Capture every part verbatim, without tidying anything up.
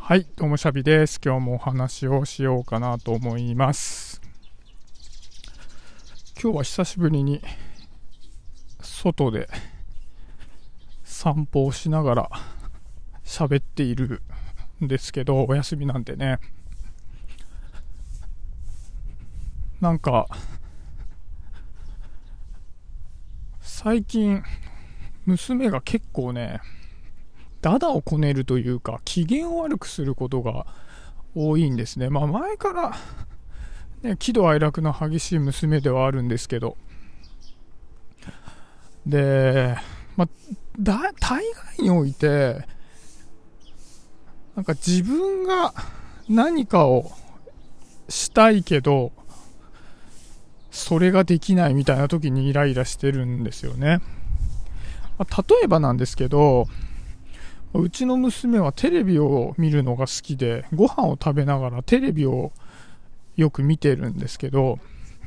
はい、どうもシャビです。今日もお話をしようかなと思います。今日は久しぶりに外で散歩をしながら喋っているんですけど、お休みなんでね。なんか最近娘が結構ねダダをこねるというか機嫌を悪くすることが多いんですね。まあ前から、ね、喜怒哀楽の激しい娘ではあるんですけど、で、まあ、だ大概においてなんか自分が何かをしたいけどそれができないみたいな時にイライラしてるんですよね。まあ、例えばなんですけど、うちの娘はテレビを見るのが好きで、ご飯を食べながらテレビをよく見てるんですけど、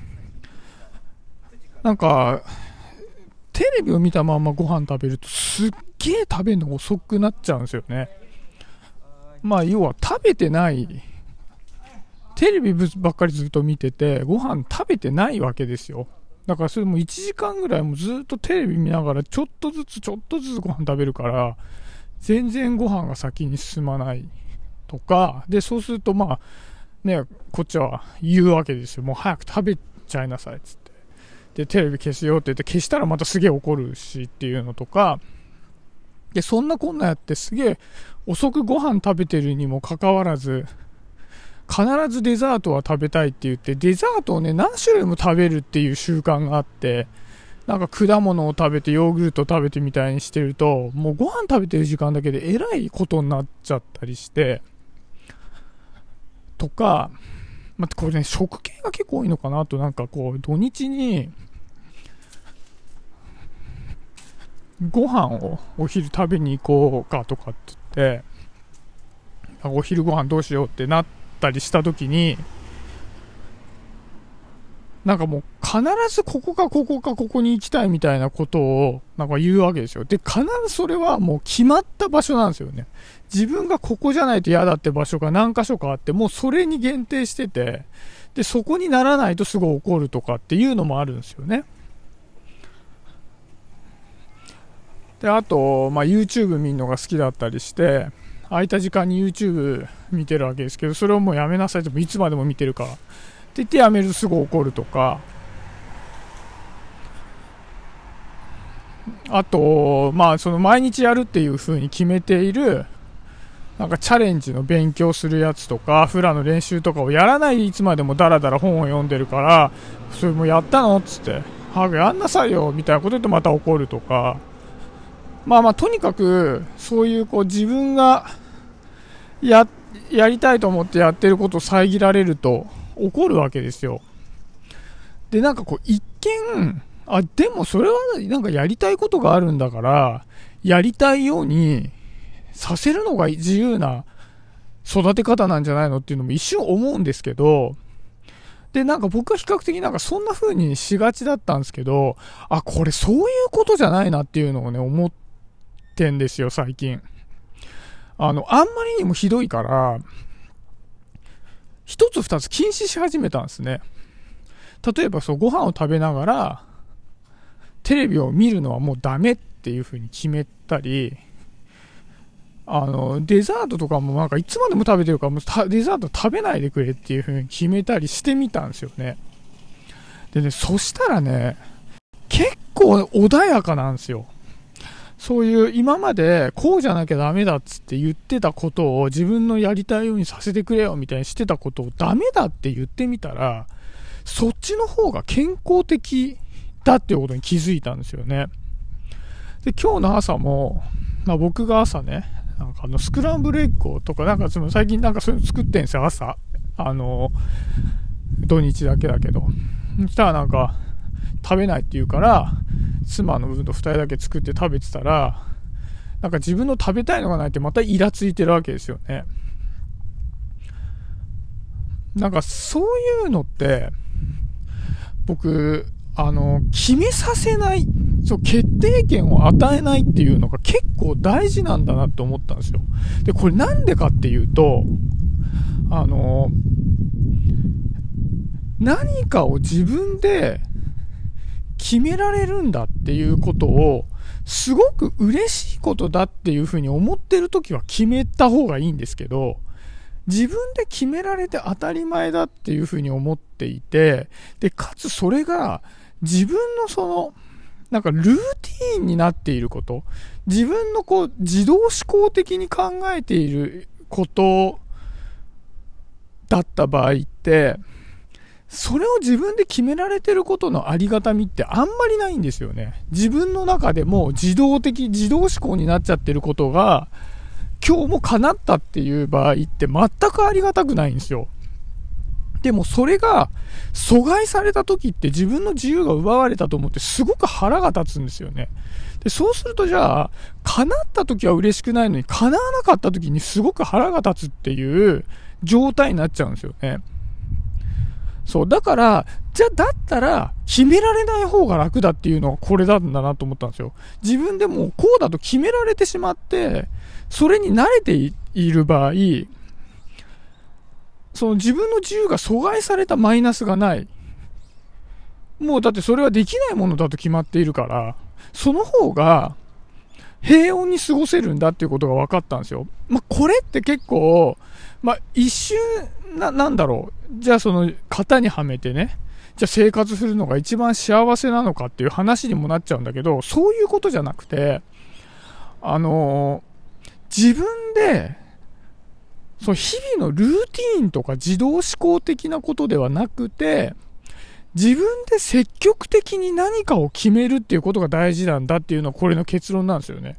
なんかテレビを見たままご飯食べるとすっげえ食べるの遅くなっちゃうんですよね。まあ要は食べてない、テレビばっかりずっと見ててご飯食べてないわけですよ。だからそれもいちじかんぐらいもずっとテレビ見ながらちょっとずつちょっとずつご飯食べるから、全然ご飯が先に進まないとかで、そうするとまあね、こっちは言うわけですよ。もう早く食べちゃいなさいっつって、でテレビ消すよって言って消したらまたすげえ怒るしっていうのとかで、そんなこんなやってすげえ遅くご飯食べてるにもかかわらず必ずデザートは食べたいって言って、デザートをね何種類も食べるっていう習慣があって、なんか果物を食べてヨーグルト食べてみたいにしてると、もうご飯食べてる時間だけでえらいことになっちゃったりしてとか、まあ、これね食系が結構多いのかなと。なんかこう土日にご飯をお昼食べに行こうかとかって言って、お昼ご飯どうしようってなったりした時に、なんかもう必ずここかここかここに行きたいみたいなことをなんか言うわけですよ。で、必ずそれはもう決まった場所なんですよね。自分がここじゃないと嫌だって場所が何箇所かあって、もうそれに限定してて、で、そこにならないとすごい怒るとかっていうのもあるんですよね。で、あと、まあ YouTube 見るのが好きだったりして、空いた時間に YouTube 見てるわけですけど、それをもうやめなさいと、いつまでも見てるからって言ってやめるとすぐ怒るとか、あとまあその毎日やるっていう風に決めているなんかチャレンジの勉強するやつとかフラの練習とかをやらないでいつまでもダラダラ本を読んでるから、それもやったのっつって早くやんなさいよみたいなこと言ってまた怒るとか、まあまあとにかくそういうこう自分がややりたいと思ってやってることを遮られると怒るわけですよ。で、なんかこう一見、あ、でもそれはなんかやりたいことがあるんだからやりたいようにさせるのが自由な育て方なんじゃないのっていうのも一瞬思うんですけど、で、なんか僕は比較的なんかそんな風にしがちだったんですけど、あ、これそういうことじゃないなっていうのをね思ってんですよ最近。あのあんまりにもひどいから一つ二つ禁止し始めたんですね。例えばそうご飯を食べながらテレビを見るのはもうダメっていう風に決めたり、あのデザートとかもなんかいつまでも食べてるからもうデザート食べないでくれっていう風に決めたりしてみたんですよね。でね、そしたらね結構穏やかなんですよ。そういう今までこうじゃなきゃダメだっつって言ってたことを自分のやりたいようにさせてくれよみたいにしてたことをダメだって言ってみたら、そっちの方が健康的だっていうことに気づいたんですよね。で、今日の朝も、まあ、僕が朝ね、なんかあのスクランブルエッグとかなんかその最近なんかそういうの作ってんですよ朝。あの土日だけだけど。そしたらなんか食べないって言うから妻の分とふたりだけ作って食べてたら、なんか自分の食べたいのがないってまたイラついてるわけですよね。なんかそういうのって僕あの、決めさせない、そう、決定権を与えないっていうのが結構大事なんだなって思ったんですよ。で、これなんでかっていうと、あの、何かを自分で決められるんだっていうことを、すごく嬉しいことだっていうふうに思ってるときは決めた方がいいんですけど、自分で決められて当たり前だっていうふうに思っていて、で、かつそれが自分のその、なんかルーティーンになっていること、自分のこう自動思考的に考えていることだった場合って、それを自分で決められてることのありがたみってあんまりないんですよね。自分の中でも自動的、自動思考になっちゃってることが、今日も叶ったっていう場合って全くありがたくないんですよ。でもそれが阻害された時って自分の自由が奪われたと思ってすごく腹が立つんですよね。で、そうするとじゃあ、叶った時は嬉しくないのに叶わなかった時にすごく腹が立つっていう状態になっちゃうんですよね。そう、だから、じゃあだったら決められない方が楽だっていうのがこれなんだなと思ったんですよ。自分でもこうだと決められてしまって、それに慣れている場合、その自分の自由が阻害されたマイナスがない。もうだってそれはできないものだと決まっているから、その方が平穏に過ごせるんだっていうことが分かったんですよ。まあ、これって結構、まあ、一瞬な、なんだろう。じゃあその型にはめてね、じゃあ生活するのが一番幸せなのかっていう話にもなっちゃうんだけど、そういうことじゃなくて、あのー、自分で、そう、日々のルーティーンとか自動思考的なことではなくて、自分で積極的に何かを決めるっていうことが大事なんだっていうのはこれの結論なんですよね。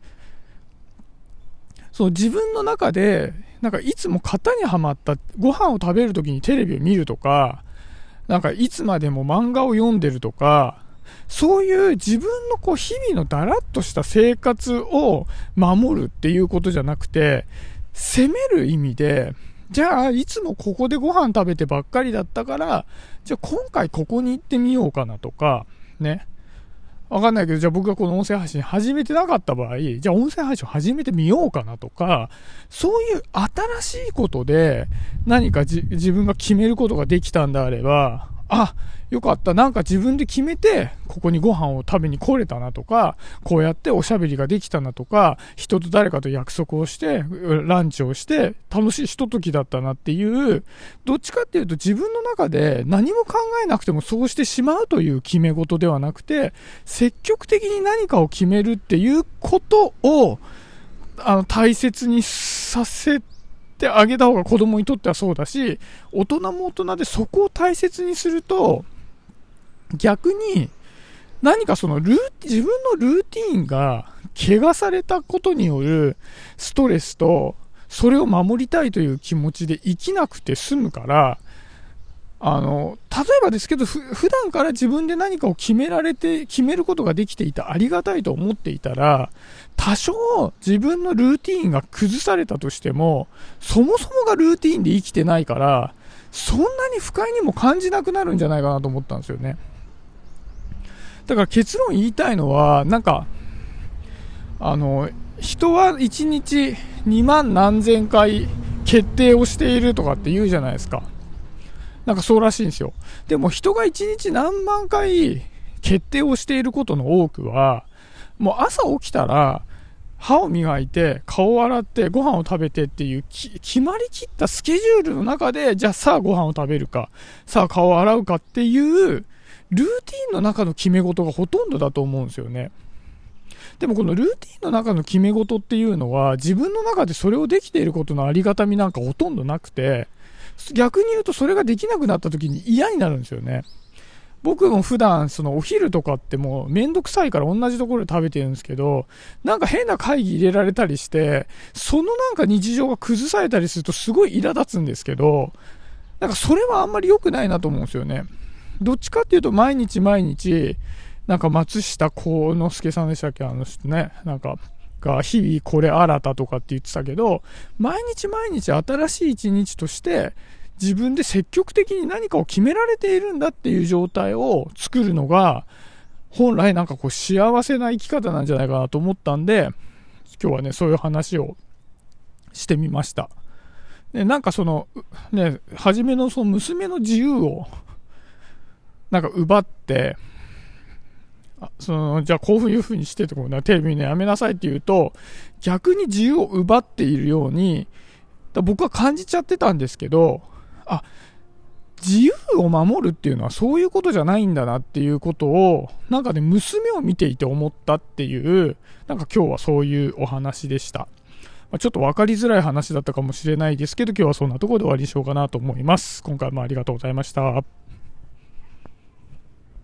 そう、自分の中で、なんかいつも型にはまったご飯を食べるときにテレビを見るとか、なんかいつまでも漫画を読んでるとか、そういう自分のこう日々のだらっとした生活を守るっていうことじゃなくて、攻める意味で、じゃあいつもここでご飯食べてばっかりだったから、じゃあ今回ここに行ってみようかなとか、ね。わかんないけど、じゃあ僕がこの音声配信始めてなかった場合、じゃあ音声配信を始めてみようかなとか、そういう新しいことで何かじ自分が決めることができたんであれば、あ、よかった。なんか自分で決めて、ここにご飯を食べに来れたなとか、こうやっておしゃべりができたなとか、人と誰かと約束をして、ランチをして、楽しいひとときだったなっていう、どっちかっていうと自分の中で何も考えなくてもそうしてしまうという決め事ではなくて、積極的に何かを決めるっていうことを、あの、大切にさせて、ってあげた方が子供にとってはそうだし、大人も大人でそこを大切にすると、逆に何かそのルー自分のルーティーンが怪我されたことによるストレスと、それを守りたいという気持ちで生きなくて済むから、あの、例えばですけど、ふ、普段から自分で何かを決められて、決めることができていた、ありがたいと思っていたら、多少自分のルーティーンが崩されたとしても、そもそもがルーティーンで生きてないから、そんなに不快にも感じなくなるんじゃないかなと思ったんですよね。だから結論言いたいのは、なんか、あの、人はいちにちにまん何千回決定をしているとかって言うじゃないですか。なんかそうらしいんですよ。でも人がいちにち何万回決定をしていることの多くは、もう朝起きたら、歯を磨いて、顔を洗って、ご飯を食べてっていう決まりきったスケジュールの中で、じゃあさあご飯を食べるか、さあ顔を洗うかっていう、ルーティンの中の決め事がほとんどだと思うんですよね。でもこのルーティンの中の決め事っていうのは、自分の中でそれをできていることのありがたみなんかほとんどなくて、逆に言うとそれができなくなった時に嫌になるんですよね。僕も普段そのお昼とかってもうめんどくさいから同じところで食べてるんですけど、なんか変な会議入れられたりして、そのなんか日常が崩されたりするとすごい苛立つんですけど、なんかそれはあんまり良くないなと思うんですよね。どっちかっていうと毎日毎日、なんか松下幸之助さんでしたっけ、あの人ね、なんか、が日々これ新たとかって言ってたけど、毎日毎日新しい一日として自分で積極的に何かを決められているんだっていう状態を作るのが、本来なんかこう幸せな生き方なんじゃないかなと思ったんで、今日はね、そういう話をしてみました。で、なんかその、ね、初めのその娘の自由を、なんか奪って、あそのじゃあこういう風にしてとか、テレビねやめなさいって言うと、逆に自由を奪っているように、僕は感じちゃってたんですけど、あ、自由を守るっていうのはそういうことじゃないんだなっていうことを、なんかね、娘を見ていて思ったっていう、なんか今日はそういうお話でした。まあ、ちょっと分かりづらい話だったかもしれないですけど、今日はそんなところで終わりにしようかなと思います。今回もありがとうございました。